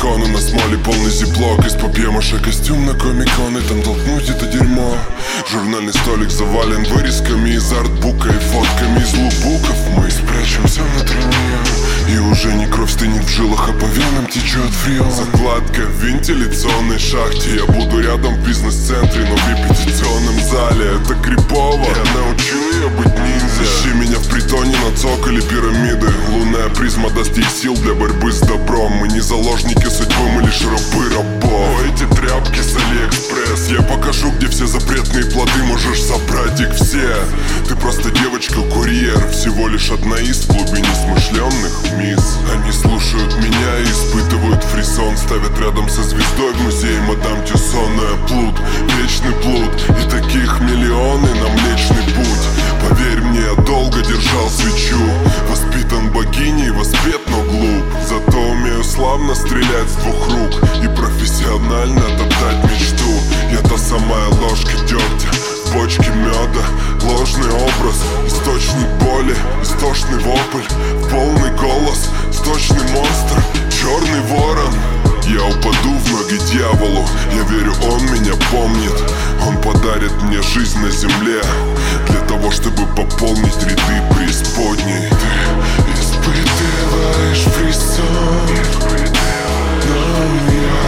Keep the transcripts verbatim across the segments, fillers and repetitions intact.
иконы, на смоле полный зиплок. Из папье-маше костюм на комик-кон, и там толкнуть это дерьмо. Журнальный столик завален вырезками из артбука и фотками из лукбуков. Мы спрячемся на траве, и уже не кровь стынет в жилах, а по венам течет фреон. Закладка в вентиляционной шахте. Я буду рядом в бизнес-центре, но в репетиционном зале. Это крипово, я научу ее быть ниндзя. Ищи меня в притоне на цоколе пирамиды. Лунная призма даст ей сил для борьбы с добром. Мы не заложники судьбы, мы лишь рабы рабов. Эти тряпки с Алиэкспресс. Я покажу, где все запретные плоды, можешь собрать их все. Ты просто девочка-курьер, всего лишь одна из в клубе несмышленных мисс. Они слушают меня и испытывают фрисон. Ставят рядом со звездой в музее мадам Тюссона. Плут, вечный плут, и таких миллионы на Млечный Путь. Поверь мне, я долго держал свечу. Воспитан богиней, воспет, но глуп. Зато умею славно стрелять с двух рук и профессионально топтать мечту. Я та самая ложка дегтя в бочке меда. Ложный образ, источник боли, истошный вопль, в полный голос, сточный монстр, черный ворон. Я упаду в ноги дьяволу, я верю, он меня помнит. Он подарит мне жизнь на земле, для того, чтобы пополнить ряды преисподней. Ты испытываешь фрисон, но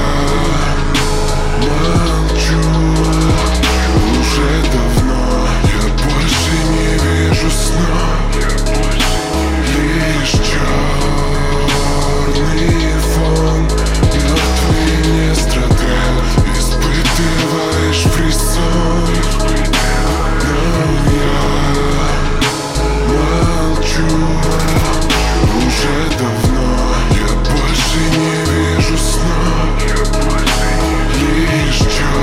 я молчу уже давно. Я больше не вижу сна, лишь черный фон. Мертвые не страдают. Испытываешь фрисон, но я молчу уже давно. Я больше не вижу сна, лишь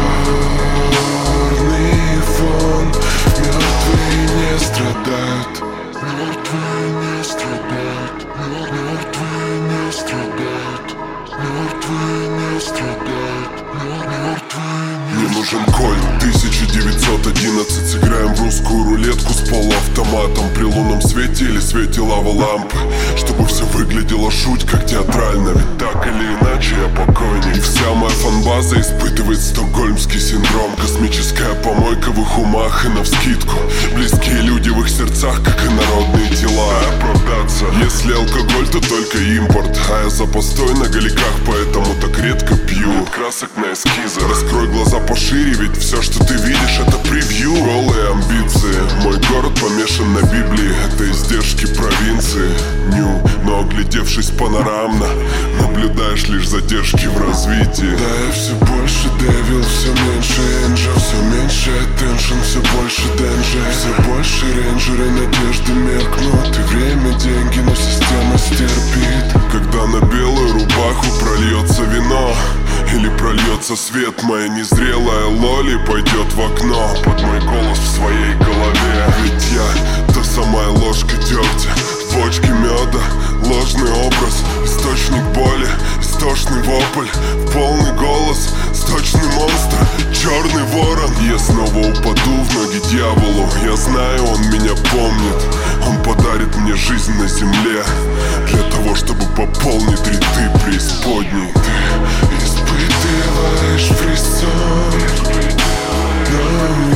черный фон. Мертвые не страдают. Мертвые не страдают. Мертвые не страдают. Мертвые не страдают. Мертвые не. Мне нужен кольт тысяча девятьсот одиннадцать. Сыграем в русскую рулетку с полуавтоматом при лунном свете или свете лава-лампы, чтобы все выглядело жуть как театрально. Ведь так или иначе я покойник. И вся моя фанбаза испытывает стокгольмский синдром. Космическая помойка в их умах и навскидку. Близкие люди в их сердцах, как и народные тела. Оправдаться, если алкоголь, то только импорт. А я за постой на галиках, поэтому так редко пью. Нет красок на эскизы. Раскрой глаза пошире, ведь все, что ты видишь, это превью. Голые амбиции. Мой город помешан на Библии. Это издержки провинции. Ню, но оглядевшись панорамно, наблюдаешь лишь задержки в развитии. Да, я все больше девил, все меньше энджа, все меньше attention, все больше денджа. Все больше рейнджеры, надежды меркнут. И время, деньги, но система стерпит. Когда на белую рубаху прольется вино или прольется свет, моя незрелая лоли пойдет в окно под мой голос в своей голове. Ведь я та самая ложка дегтя в бочке меда. Ложный образ, источник боли, истошный вопль, в полный голос, сточный монстр, черный ворон. Я снова упаду в ноги дьяволу. Я знаю, он меня помнит. Он подарит мне жизнь на земле, для того, чтобы пополнить ряды преисподней. Ты испытываешь фрисон, но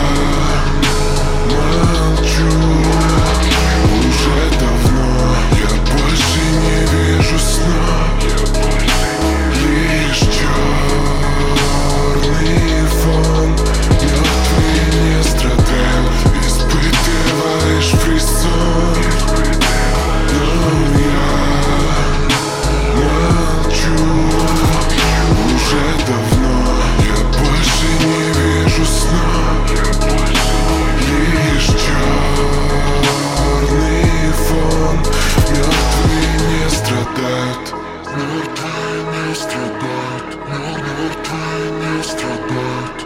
я молчу уже давно. Я больше не вижу сна, лишь черный фон. Мертвые не страдают. Испытываешь фрисон, но я молчу уже давно. Я больше не вижу сна, лишь черный фон. Мертвые не страдают. Мертвые не страдают. Мертвые не страдают.